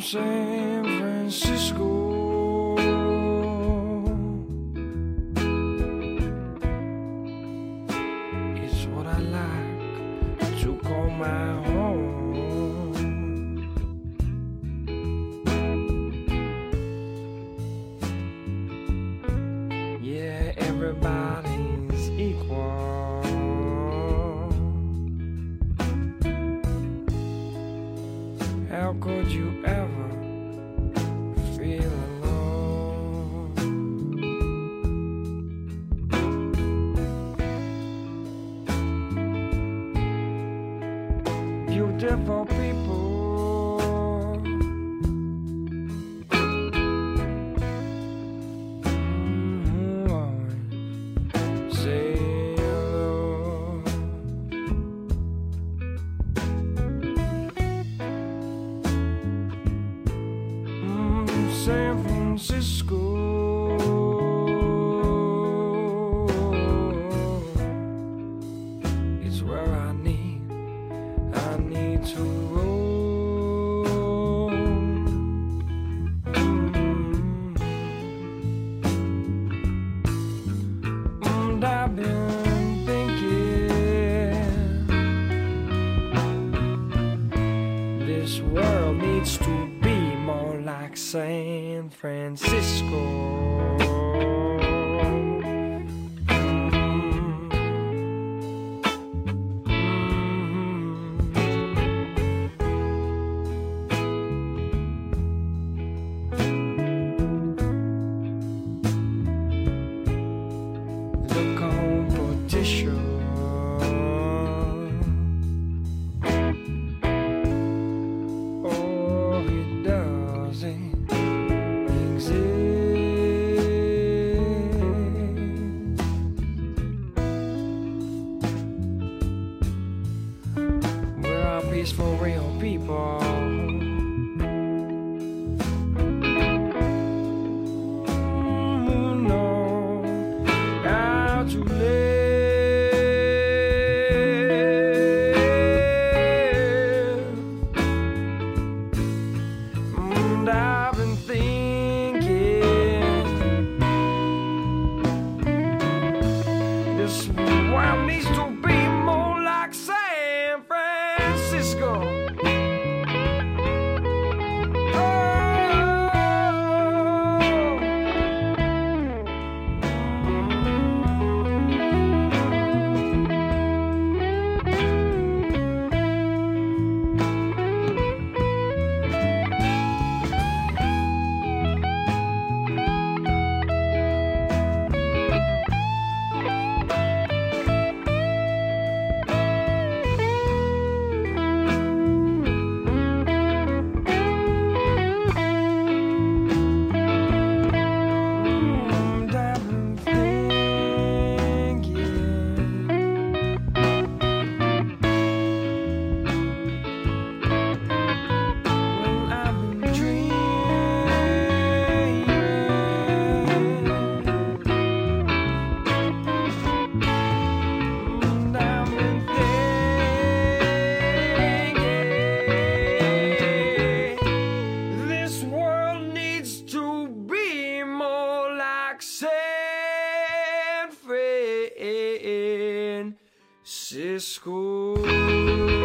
San Francisco. It's what I like to call my home. Yeah, everybody's equal. How could you ever feel alone? Beautiful people, say hello. San Francisco, it's where I need to roam. And I've been thinking this world needs to be more like San Francisco. The competition, oh, it doesn't exist. We're all peaceful, real people. Who know how to live? And I've been thinking this world needs to be more like San Francisco. San Francisco.